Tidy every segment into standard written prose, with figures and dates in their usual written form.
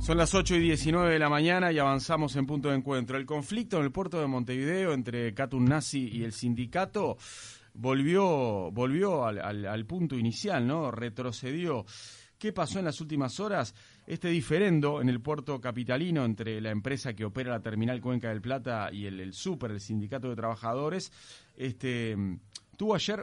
Son las 8:19 de la mañana y avanzamos en punto de encuentro. El conflicto en el puerto de Montevideo entre Katun Nasi y el sindicato volvió al punto inicial, ¿no? Retrocedió. ¿Qué pasó en las últimas horas? Este diferendo en el puerto capitalino entre la empresa que opera la terminal Cuenca del Plata y el SUPER, el sindicato de trabajadores, tuvo ayer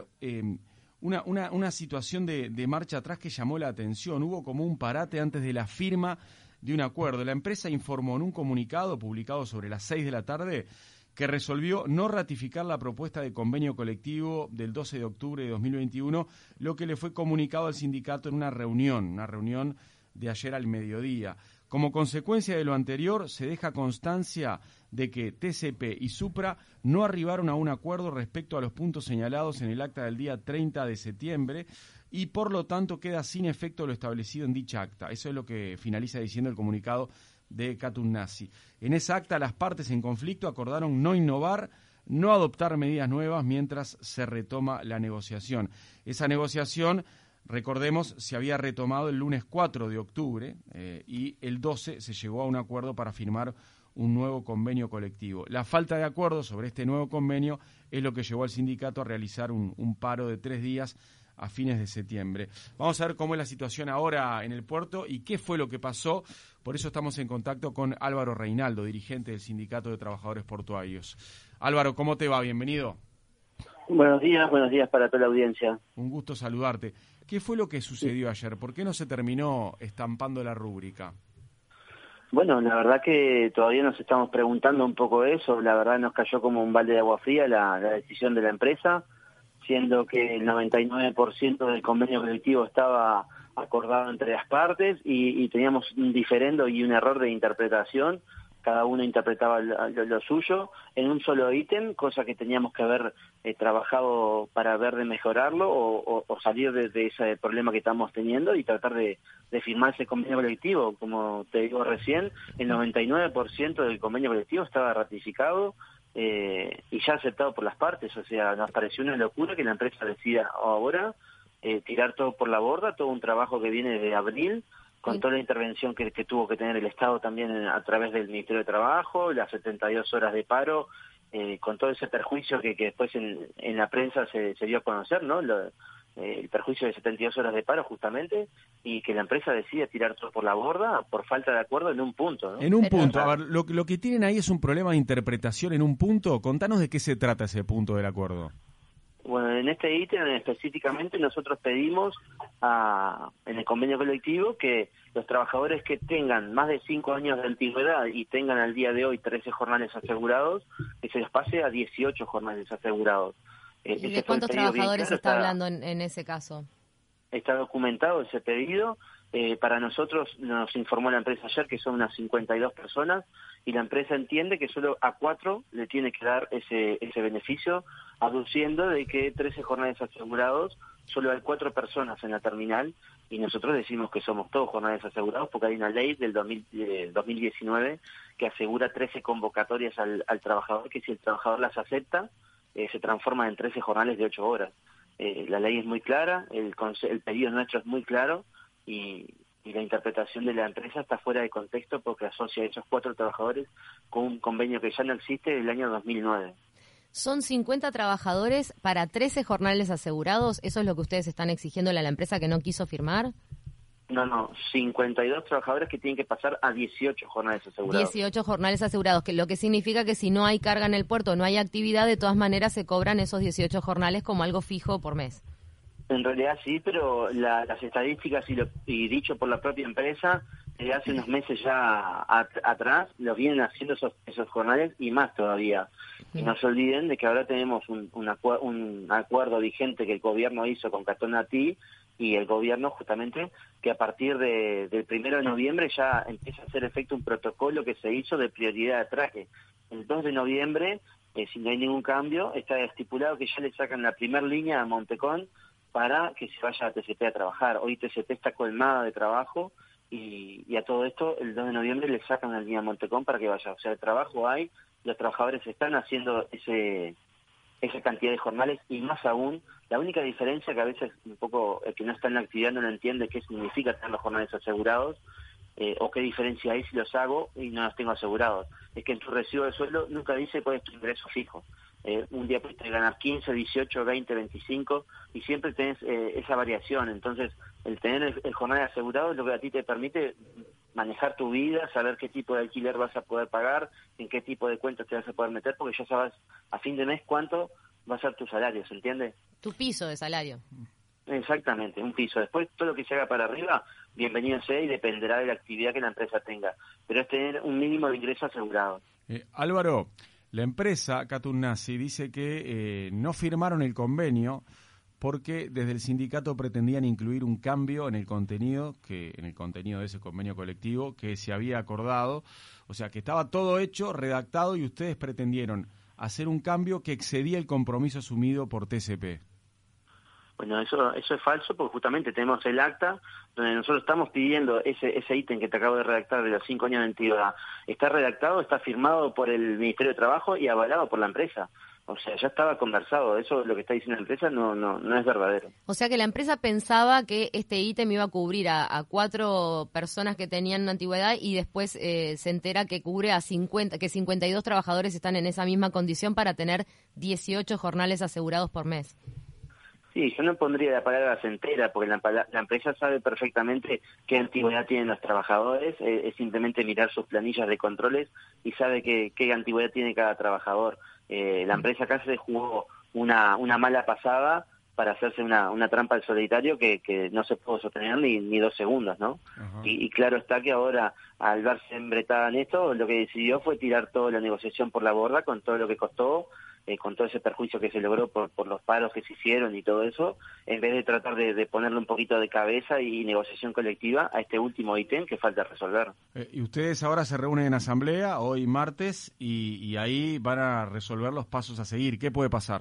una situación de marcha atrás que llamó la atención. Hubo como un parate antes de la firma de un acuerdo. La empresa informó en un comunicado publicado sobre las 6 de la tarde que resolvió no ratificar la propuesta de convenio colectivo del 12 de octubre de 2021, lo que le fue comunicado al sindicato en una reunión de ayer al mediodía. Como consecuencia de lo anterior, se deja constancia de que TCP y Supra no arribaron a un acuerdo respecto a los puntos señalados en el acta del día 30 de septiembre y por lo tanto queda sin efecto lo establecido en dicha acta. Eso es lo que finaliza diciendo el comunicado de Katun Nasi. En esa acta las partes en conflicto acordaron no innovar, no adoptar medidas nuevas mientras se retoma la negociación. Esa negociación, recordemos, se había retomado el lunes 4 de octubre y el 12 se llegó a un acuerdo para firmar un nuevo convenio colectivo. La falta de acuerdo sobre este nuevo convenio es lo que llevó al sindicato a realizar un paro de 3 días a fines de septiembre. Vamos a ver cómo es la situación ahora en el puerto y qué fue lo que pasó. Por eso estamos en contacto con Álvaro Reinaldo, dirigente del Sindicato de Trabajadores Portuarios. Álvaro, ¿cómo te va? Bienvenido. Buenos días para toda la audiencia. Un gusto saludarte. ¿Qué fue lo que sucedió ayer? ¿Por qué no se terminó estampando la rúbrica? Bueno, la verdad que todavía nos estamos preguntando un poco eso. La verdad nos cayó como un balde de agua fría la decisión de la empresa, siendo que el 99% del convenio colectivo estaba acordado entre las partes y teníamos un diferendo y un error de interpretación. Cada uno interpretaba lo suyo en un solo ítem, cosa que teníamos que haber trabajado para ver de mejorarlo o salir de ese problema que estamos teniendo y tratar de firmar ese convenio colectivo. Como te digo recién, el 99% del convenio colectivo estaba ratificado y ya aceptado por las partes. O sea, nos pareció una locura que la empresa decida ahora tirar todo por la borda, todo un trabajo que viene de abril, con toda la intervención que tuvo que tener el Estado también a través del Ministerio de Trabajo, las 72 horas de paro, con todo ese perjuicio que después en la prensa se dio a conocer, ¿no? El perjuicio de 72 horas de paro justamente, y que la empresa decide tirar todo por la borda por falta de acuerdo en un punto, ¿no? En un punto. A ver, lo que tienen ahí es un problema de interpretación en un punto. Contanos de qué se trata ese punto del acuerdo. Bueno, en este ítem específicamente nosotros pedimos en el convenio colectivo que los trabajadores que tengan más de 5 años de antigüedad y tengan al día de hoy 13 jornales asegurados, que se les pase a 18 jornales asegurados. ¿Y de cuántos trabajadores está hablando en ese caso? Está documentado ese pedido. Para nosotros nos informó la empresa ayer que son unas 52 personas y la empresa entiende que solo a 4 le tiene que dar ese beneficio, aduciendo de que 13 jornales asegurados solo hay 4 personas en la terminal y nosotros decimos que somos todos jornales asegurados porque hay una ley del 2019 que asegura 13 convocatorias al trabajador, que si el trabajador las acepta se transforma en 13 jornales de 8 horas. La ley es muy clara, el pedido nuestro es muy claro y la interpretación de la empresa está fuera de contexto porque asocia a esos 4 trabajadores con un convenio que ya no existe del año 2009. ¿Son 50 trabajadores para 13 jornales asegurados? ¿Eso es lo que ustedes están exigiéndole a la empresa que no quiso firmar? No, 52 trabajadores que tienen que pasar a 18 jornales asegurados. 18 jornales asegurados, que lo que significa que si no hay carga en el puerto, no hay actividad, de todas maneras se cobran esos 18 jornales como algo fijo por mes. En realidad sí, pero las estadísticas y dicho por la propia empresa, desde hace unos meses ya atrás, los vienen haciendo esos jornales y más todavía. Y no se olviden de que ahora tenemos un acuerdo vigente que el gobierno hizo con Katun Nasi y el gobierno justamente que a partir del 1 de noviembre ya empieza a hacer efecto un protocolo que se hizo de prioridad de traje. El 2 de noviembre, si no hay ningún cambio, está estipulado que ya le sacan la primera línea a Montecón para que se vaya a TCP a trabajar. Hoy TCP está colmada de trabajo y a todo esto el 2 de noviembre le sacan la línea a Montecón para que vaya. O sea, el trabajo hay, los trabajadores están haciendo esa cantidad de jornales y más aún, la única diferencia que a veces un poco el que no está en la actividad no lo entiende qué significa tener los jornales asegurados, o qué diferencia hay si los hago y no los tengo asegurados. Es que en tu recibo de sueldo nunca dice cuál es tu ingreso fijo. Un día puedes ganar 15, 18, 20, 25 y siempre tenés esa variación. Entonces, el tener el jornal asegurado es lo que a ti te permite manejar tu vida, saber qué tipo de alquiler vas a poder pagar, en qué tipo de cuentas te vas a poder meter, porque ya sabes a fin de mes cuánto va a ser tu salario, ¿se entiende? Tu piso de salario. Exactamente, un piso. Después todo lo que se haga para arriba, bienvenido sea y dependerá de la actividad que la empresa tenga. Pero es tener un mínimo de ingreso asegurado. Álvaro, la empresa Catunasi dice que no firmaron el convenio porque desde el sindicato pretendían incluir un cambio en el contenido de ese convenio colectivo que se había acordado, o sea que estaba todo hecho, redactado y ustedes pretendieron hacer un cambio que excedía el compromiso asumido por TCP. Bueno, eso es falso porque justamente tenemos el acta donde nosotros estamos pidiendo ese ítem que te acabo de redactar de los 5 años de antigüedad. Está redactado, está firmado por el Ministerio de Trabajo y avalado por la empresa. O sea, ya estaba conversado. Eso, lo que está diciendo la empresa, no es verdadero. O sea que la empresa pensaba que este ítem iba a cubrir a 4 personas que tenían una antigüedad y después se entera que cubre a 50, que 52 trabajadores están en esa misma condición para tener 18 jornales asegurados por mes. Sí, yo no pondría la palabra entera, porque la empresa sabe perfectamente qué antigüedad tienen los trabajadores, es simplemente mirar sus planillas de controles y sabe qué antigüedad tiene cada trabajador. La empresa acá se jugó una mala pasada para hacerse una trampa al solitario que no se pudo sostener ni 2 segundos, ¿no? Y claro está que ahora, al verse embretada en esto, lo que decidió fue tirar toda la negociación por la borda con todo lo que costó, con todo ese perjuicio que se logró por los paros que se hicieron y todo eso, en vez de tratar de ponerle un poquito de cabeza y negociación colectiva a este último ítem que falta resolver. Y ustedes ahora se reúnen en asamblea, hoy martes, y ahí van a resolver los pasos a seguir. ¿Qué puede pasar?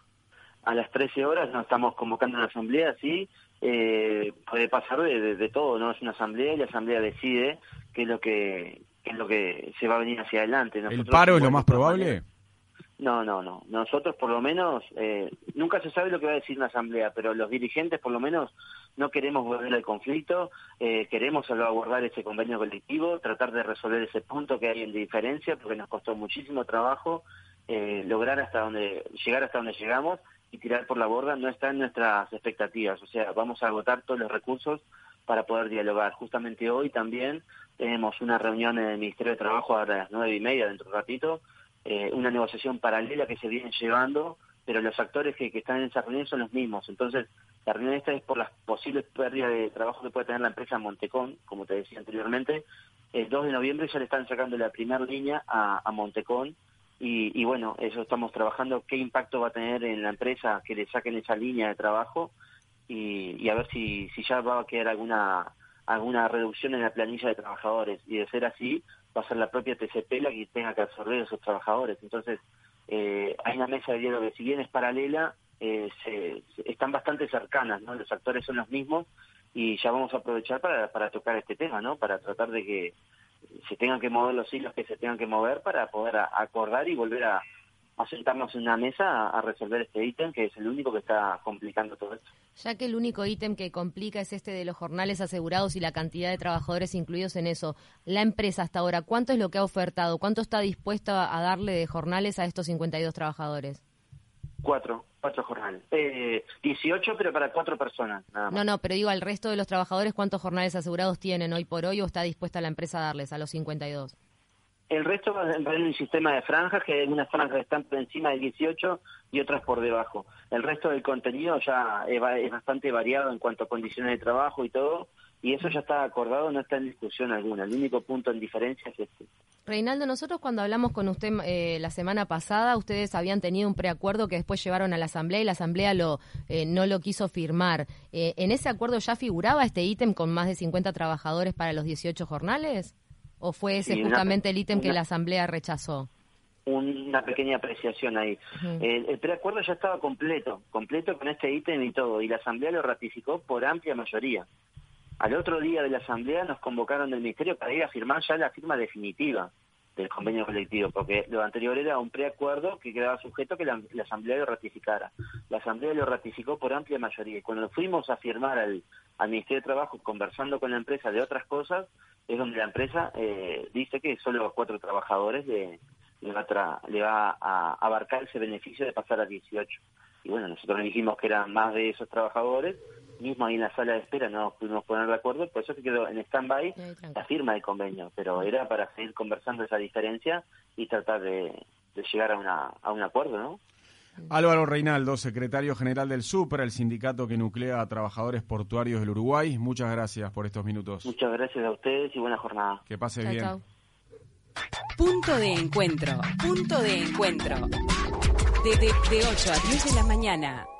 A las 13 horas nos estamos convocando a una asamblea, sí, puede pasar de todo, ¿no? Es una asamblea y la asamblea decide qué es lo que se va a venir hacia adelante. ¿El paro es lo más probable? No. Nosotros por lo menos, nunca se sabe lo que va a decir una asamblea, pero los dirigentes por lo menos no queremos volver al conflicto, queremos salvaguardar ese convenio colectivo, tratar de resolver ese punto que hay en diferencia, porque nos costó muchísimo trabajo llegar hasta donde llegamos, y tirar por la borda no está en nuestras expectativas. O sea, vamos a agotar todos los recursos para poder dialogar. Justamente hoy también tenemos una reunión en el Ministerio de Trabajo a las 9:30, dentro de un ratito, una negociación paralela que se viene llevando, pero los actores que están en esa reunión son los mismos. Entonces, la reunión esta es por las posibles pérdidas de trabajo que puede tener la empresa Montecón, como te decía anteriormente. El 2 de noviembre ya le están sacando la primera línea a Montecón, y bueno, eso estamos trabajando, qué impacto va a tener en la empresa que le saquen esa línea de trabajo, y a ver si ya va a quedar alguna reducción en la planilla de trabajadores, y de ser así va a ser la propia TCP la que tenga que absorber a esos trabajadores. Entonces hay una mesa de diálogo que, si bien es paralela, están bastante cercanas, ¿no? Los actores son los mismos, y ya vamos a aprovechar para tocar este tema, ¿no? Para tratar de que se tengan que mover los hilos que se tengan que mover para poder acordar y volver a sentarnos en una mesa a resolver este ítem, que es el único que está complicando todo esto. Ya que el único ítem que complica es este de los jornales asegurados y la cantidad de trabajadores incluidos en eso, la empresa hasta ahora, ¿cuánto es lo que ha ofertado? ¿Cuánto está dispuesta a darle de jornales a estos 52 trabajadores? 4 jornales. 18, pero para 4 personas, nada más. No, pero digo, al resto de los trabajadores, ¿cuántos jornales asegurados tienen hoy por hoy o está dispuesta la empresa a darles a los 52? El resto va en un sistema de franjas, que hay unas franjas que están por encima del 18 y otras por debajo. El resto del contenido ya es bastante variado en cuanto a condiciones de trabajo y todo, y eso ya está acordado, no está en discusión alguna. El único punto en diferencia es este. Reinaldo, nosotros cuando hablamos con usted la semana pasada, ustedes habían tenido un preacuerdo que después llevaron a la asamblea y la asamblea no lo quiso firmar. ¿En ese acuerdo ya figuraba este ítem con más de 50 trabajadores para los 18 jornales? ¿O fue ese justamente el ítem que la asamblea rechazó? Una pequeña apreciación ahí. El preacuerdo ya estaba completo con este ítem y todo, y la asamblea lo ratificó por amplia mayoría. Al otro día de la asamblea nos convocaron del ministerio para ir a firmar ya la firma definitiva del convenio colectivo, porque lo anterior era un preacuerdo que quedaba sujeto a que la asamblea lo ratificara. La asamblea lo ratificó por amplia mayoría, y cuando fuimos a firmar al Ministerio de Trabajo conversando con la empresa de otras cosas, es donde la empresa dice que solo a 4 trabajadores le va a abarcar ese beneficio de pasar a 18. Y bueno, nosotros dijimos que eran más de esos trabajadores, mismo ahí en la sala de espera no nos pudimos poner de acuerdo, por eso se quedó en stand-by la firma del convenio, pero era para seguir conversando esa diferencia y tratar de llegar a un acuerdo, ¿no? Álvaro Reinaldo, secretario general del SUPER, el sindicato que nuclea a trabajadores portuarios del Uruguay. Muchas gracias por estos minutos. Muchas gracias a ustedes y buena jornada. Que pase bien. Chau. Punto de encuentro. Punto de encuentro. De 8 a 10 de la mañana.